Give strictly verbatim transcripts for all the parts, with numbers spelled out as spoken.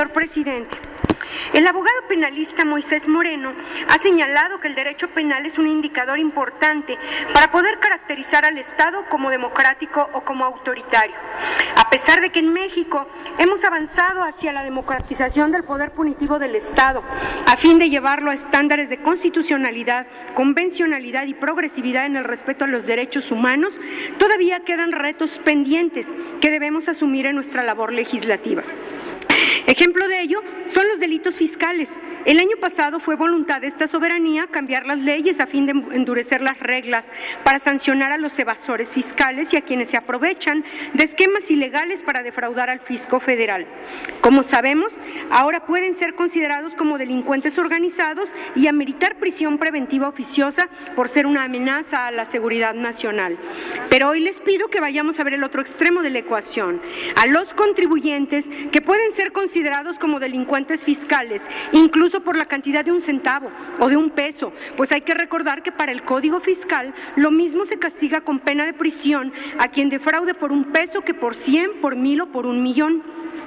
senador presidente. El abogado penalista Moisés Moreno ha señalado que el derecho penal es un indicador importante para poder caracterizar al Estado como democrático o como autoritario. A pesar de que en México hemos avanzado hacia la democratización del poder punitivo del Estado, a fin de llevarlo a estándares de constitucionalidad, convencionalidad y progresividad en el respeto a los derechos humanos, todavía quedan retos pendientes que debemos asumir en nuestra labor legislativa. Ejemplo de ello son los delitos fiscales. El año pasado fue voluntad de esta soberanía cambiar las leyes a fin de endurecer las reglas para sancionar a los evasores fiscales y a quienes se aprovechan de esquemas ilegales para defraudar al fisco federal. Como sabemos, ahora pueden ser considerados como delincuentes organizados y ameritar prisión preventiva oficiosa por ser una amenaza a la seguridad nacional. Pero hoy les pido que vayamos a ver el otro extremo de la ecuación, a los contribuyentes que pueden ser considerados como delincuentes fiscales, incluso por la cantidad de un centavo o de un peso, pues hay que recordar que para el Código Fiscal lo mismo se castiga con pena de prisión a quien defraude por un peso que por cien, por mil o por un millón.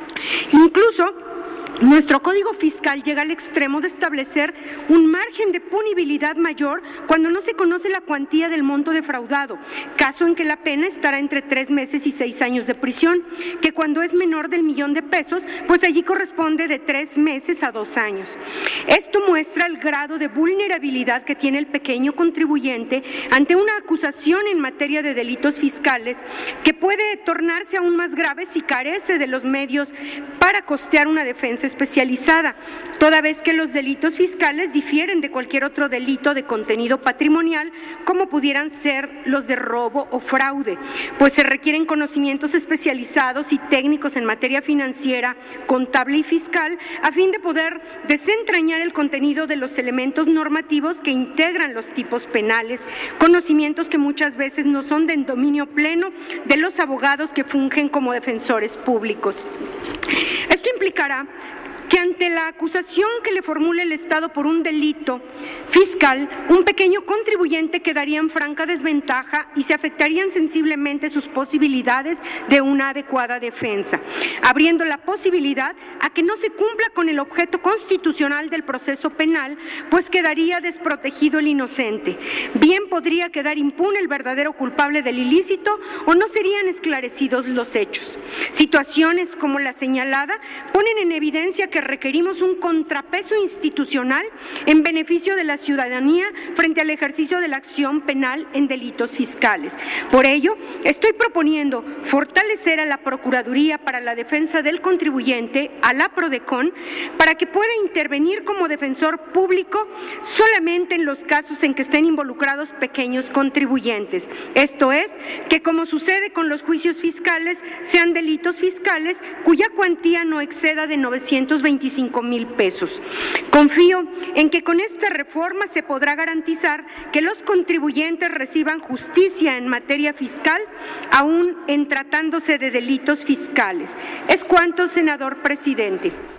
Incluso nuestro Código Fiscal llega al extremo de establecer un margen de punibilidad mayor cuando no se conoce la cuantía del monto defraudado, caso en que la pena estará entre tres meses y seis años de prisión, que cuando es menor del millón de pesos, pues allí corresponde de tres meses a dos años. Esto muestra el grado de vulnerabilidad que tiene el pequeño contribuyente ante una acusación en materia de delitos fiscales que puede tornarse aún más grave si carece de los medios para costear una defensa especializada, toda vez que los delitos fiscales difieren de cualquier otro delito de contenido patrimonial, como pudieran ser los de robo o fraude, pues se requieren conocimientos especializados y técnicos en materia financiera, contable y fiscal, a fin de poder desentrañar el contenido de los elementos normativos que integran los tipos penales, conocimientos que muchas veces no son de dominio pleno de los abogados que fungen como defensores públicos. Esto implicará que ante la acusación que le formule el Estado por un delito fiscal, un pequeño contribuyente quedaría en franca desventaja y se afectarían sensiblemente sus posibilidades de una adecuada defensa, abriendo la posibilidad a que no se cumpla con el objeto constitucional del proceso penal, pues quedaría desprotegido el inocente. Bien podría quedar impune el verdadero culpable del ilícito o no serían esclarecidos los hechos. Situaciones como la señalada ponen en evidencia que requerimos un contrapeso institucional en beneficio de la ciudadanía frente al ejercicio de la acción penal en delitos fiscales. Por ello, estoy proponiendo fortalecer a la Procuraduría para la Defensa del Contribuyente, a la PRODECON, para que pueda intervenir como defensor público solamente en los casos en que estén involucrados pequeños contribuyentes. Esto es, que como sucede con los juicios fiscales, sean delitos fiscales cuya cuantía no exceda de novecientos veinticinco mil pesos. Confío en que con esta reforma se podrá garantizar que los contribuyentes reciban justicia en materia fiscal, aún en tratándose de delitos fiscales. Es cuanto, senador presidente.